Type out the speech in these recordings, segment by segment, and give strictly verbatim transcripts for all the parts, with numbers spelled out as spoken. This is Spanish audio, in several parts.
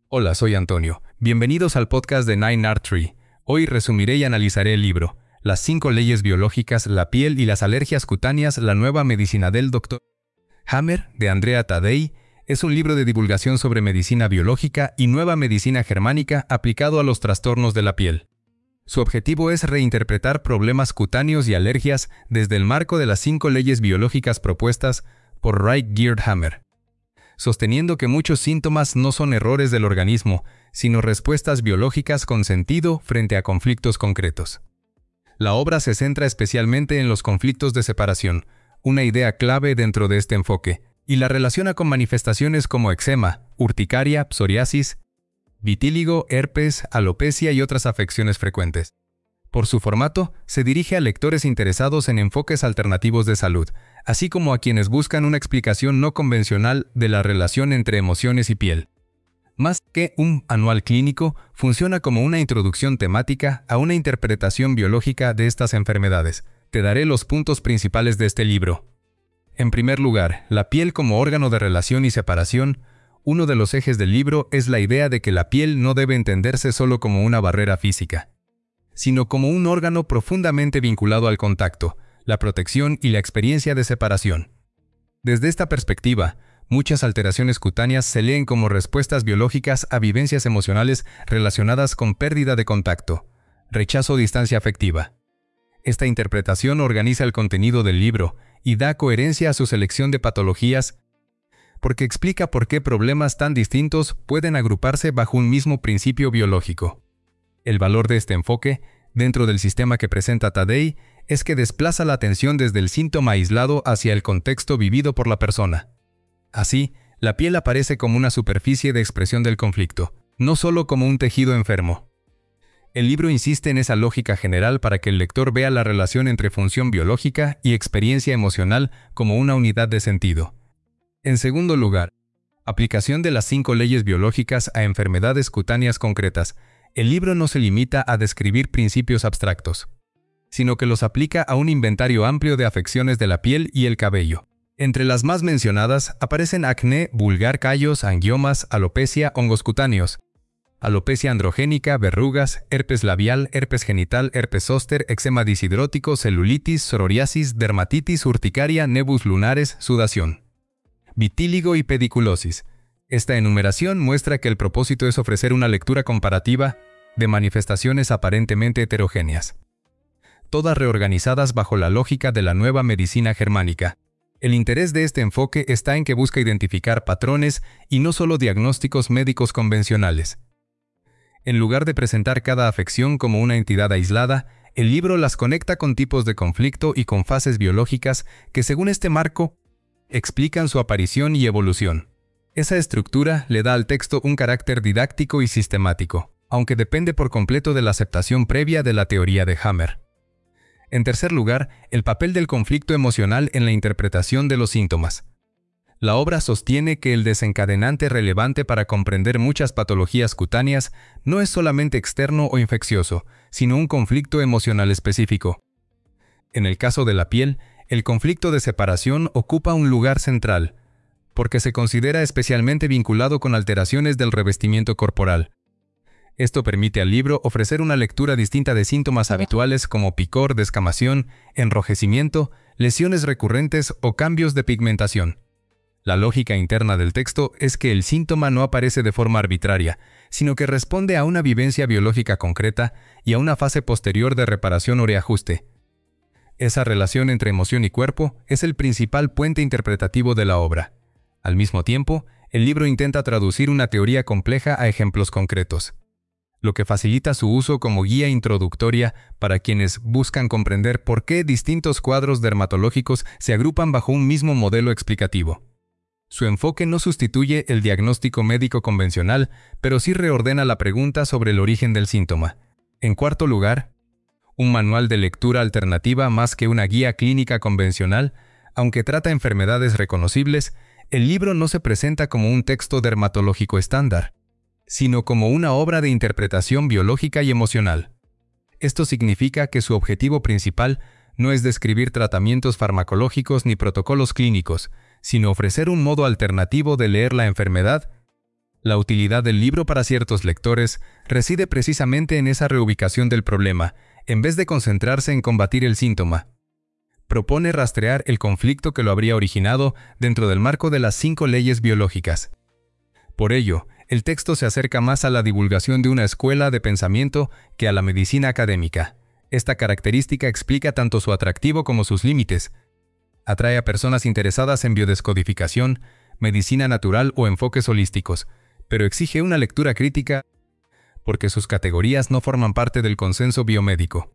Hola, soy Antonio. Bienvenidos al podcast de Nine Art Tree. Hoy resumiré y analizaré el libro Las cinco leyes biológicas, la piel y las alergias cutáneas, la nueva medicina del doctor Hammer, de Andrea Taddei. Es un libro de divulgación sobre medicina biológica y nueva medicina germánica aplicado a los trastornos de la piel. Su objetivo es reinterpretar problemas cutáneos y alergias desde el marco de las cinco leyes biológicas propuestas por Wright Geard Hammer, sosteniendo que muchos síntomas no son errores del organismo, sino respuestas biológicas con sentido frente a conflictos concretos. La obra se centra especialmente en los conflictos de separación, una idea clave dentro de este enfoque, y la relaciona con manifestaciones como eczema, urticaria, psoriasis, vitíligo, herpes, alopecia y otras afecciones frecuentes. Por su formato, se dirige a lectores interesados en enfoques alternativos de salud, así como a quienes buscan una explicación no convencional de la relación entre emociones y piel. Más que un manual clínico, funciona como una introducción temática a una interpretación biológica de estas enfermedades. Te daré los puntos principales de este libro. En primer lugar, la piel como órgano de relación y separación. Uno de los ejes del libro es la idea de que la piel no debe entenderse solo como una barrera física, sino como un órgano profundamente vinculado al contacto, la protección y la experiencia de separación. Desde esta perspectiva, muchas alteraciones cutáneas se leen como respuestas biológicas a vivencias emocionales relacionadas con pérdida de contacto, rechazo o distancia afectiva. Esta interpretación organiza el contenido del libro y da coherencia a su selección de patologías, porque explica por qué problemas tan distintos pueden agruparse bajo un mismo principio biológico. El valor de este enfoque, dentro del sistema que presenta Taddei, es que desplaza la atención desde el síntoma aislado hacia el contexto vivido por la persona. Así, la piel aparece como una superficie de expresión del conflicto, no solo como un tejido enfermo. El libro insiste en esa lógica general para que el lector vea la relación entre función biológica y experiencia emocional como una unidad de sentido. En segundo lugar, aplicación de las cinco leyes biológicas a enfermedades cutáneas concretas. El libro no se limita a describir principios abstractos, sino que los aplica a un inventario amplio de afecciones de la piel y el cabello. Entre las más mencionadas aparecen acné, vulgar, callos, angiomas, alopecia, hongos cutáneos, alopecia androgénica, verrugas, herpes labial, herpes genital, herpes zóster, eczema disidrótico, celulitis, psoriasis, dermatitis urticaria, nevus lunares, sudación, vitíligo y pediculosis. Esta enumeración muestra que el propósito es ofrecer una lectura comparativa de manifestaciones aparentemente heterogéneas, todas reorganizadas bajo la lógica de la nueva medicina germánica. El interés de este enfoque está en que busca identificar patrones y no solo diagnósticos médicos convencionales. En lugar de presentar cada afección como una entidad aislada, el libro las conecta con tipos de conflicto y con fases biológicas que, según este marco, explican su aparición y evolución. Esa estructura le da al texto un carácter didáctico y sistemático, aunque depende por completo de la aceptación previa de la teoría de Hammer. En tercer lugar, el papel del conflicto emocional en la interpretación de los síntomas. La obra sostiene que el desencadenante relevante para comprender muchas patologías cutáneas no es solamente externo o infeccioso, sino un conflicto emocional específico. En el caso de la piel, el conflicto de separación ocupa un lugar central, porque se considera especialmente vinculado con alteraciones del revestimiento corporal. Esto permite al libro ofrecer una lectura distinta de síntomas habituales como picor, descamación, enrojecimiento, lesiones recurrentes o cambios de pigmentación. La lógica interna del texto es que el síntoma no aparece de forma arbitraria, sino que responde a una vivencia biológica concreta y a una fase posterior de reparación o reajuste. Esa relación entre emoción y cuerpo es el principal puente interpretativo de la obra. Al mismo tiempo, el libro intenta traducir una teoría compleja a ejemplos concretos, lo que facilita su uso como guía introductoria para quienes buscan comprender por qué distintos cuadros dermatológicos se agrupan bajo un mismo modelo explicativo. Su enfoque no sustituye el diagnóstico médico convencional, pero sí reordena la pregunta sobre el origen del síntoma. En cuarto lugar, un manual de lectura alternativa más que una guía clínica convencional. Aunque trata enfermedades reconocibles, el libro no se presenta como un texto dermatológico estándar, sino como una obra de interpretación biológica y emocional. Esto significa que su objetivo principal no es describir tratamientos farmacológicos ni protocolos clínicos, sino ofrecer un modo alternativo de leer la enfermedad La utilidad del libro para ciertos lectores reside precisamente en esa reubicación del problema, en vez de concentrarse en combatir el síntoma. Propone rastrear el conflicto que lo habría originado dentro del marco de las cinco leyes biológicas. Por ello, el texto se acerca más a la divulgación de una escuela de pensamiento que a la medicina académica. Esta característica explica tanto su atractivo como sus límites. Atrae a personas interesadas en biodescodificación, medicina natural o enfoques holísticos, pero exige una lectura crítica porque sus categorías no forman parte del consenso biomédico.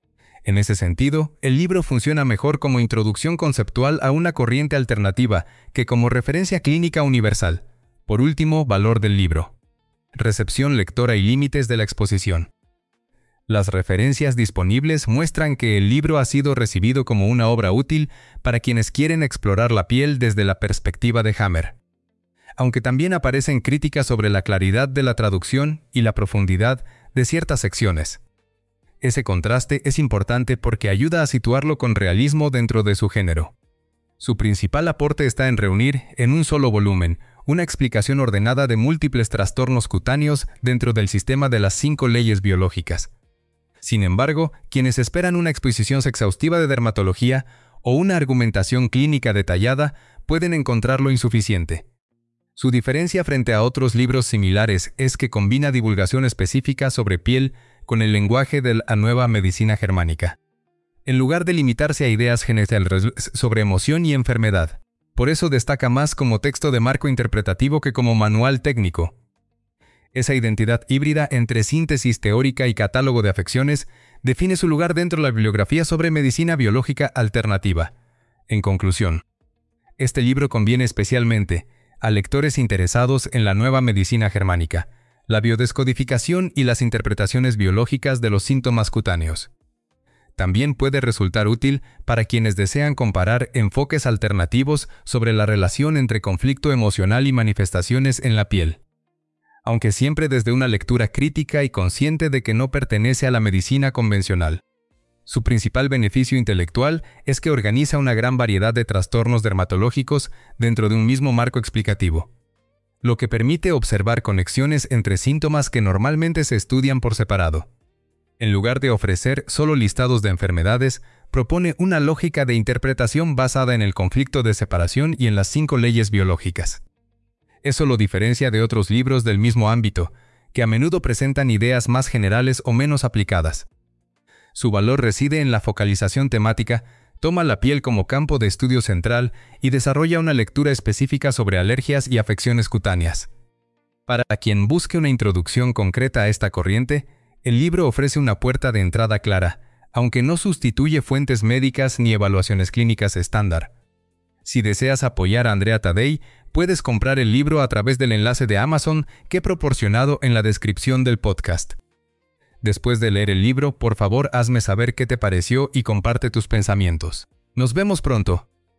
En ese sentido, el libro funciona mejor como introducción conceptual a una corriente alternativa que como referencia clínica universal. Por último, valor del libro. Recepción lectora y límites de la exposición. Las referencias disponibles muestran que el libro ha sido recibido como una obra útil para quienes quieren explorar la piel desde la perspectiva de Hammer. Aunque también aparecen críticas sobre la claridad de la traducción y la profundidad de ciertas secciones. Ese contraste es importante porque ayuda a situarlo con realismo dentro de su género. Su principal aporte está en reunir, en un solo volumen, una explicación ordenada de múltiples trastornos cutáneos dentro del sistema de las cinco leyes biológicas. Sin embargo, quienes esperan una exposición exhaustiva de dermatología o una argumentación clínica detallada pueden encontrarlo insuficiente. Su diferencia frente a otros libros similares es que combina divulgación específica sobre piel con el lenguaje de la nueva medicina germánica, en lugar de limitarse a ideas generales sobre emoción y enfermedad. Por eso destaca más como texto de marco interpretativo que como manual técnico. Esa identidad híbrida entre síntesis teórica y catálogo de afecciones define su lugar dentro de la bibliografía sobre medicina biológica alternativa. En conclusión, este libro conviene especialmente a lectores interesados en la nueva medicina germánica, la biodescodificación y las interpretaciones biológicas de los síntomas cutáneos. También puede resultar útil para quienes desean comparar enfoques alternativos sobre la relación entre conflicto emocional y manifestaciones en la piel. Aunque siempre desde una lectura crítica y consciente de que no pertenece a la medicina convencional. Su principal beneficio intelectual es que organiza una gran variedad de trastornos dermatológicos dentro de un mismo marco explicativo, lo que permite observar conexiones entre síntomas que normalmente se estudian por separado. En lugar de ofrecer solo listados de enfermedades, propone una lógica de interpretación basada en el conflicto de separación y en las cinco leyes biológicas. Eso lo diferencia de otros libros del mismo ámbito, que a menudo presentan ideas más generales o menos aplicadas. Su valor reside en la focalización temática, toma la piel como campo de estudio central y desarrolla una lectura específica sobre alergias y afecciones cutáneas. Para quien busque una introducción concreta a esta corriente, el libro ofrece una puerta de entrada clara, aunque no sustituye fuentes médicas ni evaluaciones clínicas estándar. Si deseas apoyar a Andrea Taddei, puedes comprar el libro a través del enlace de Amazon que he proporcionado en la descripción del podcast. Después de leer el libro, por favor hazme saber qué te pareció y comparte tus pensamientos. Nos vemos pronto.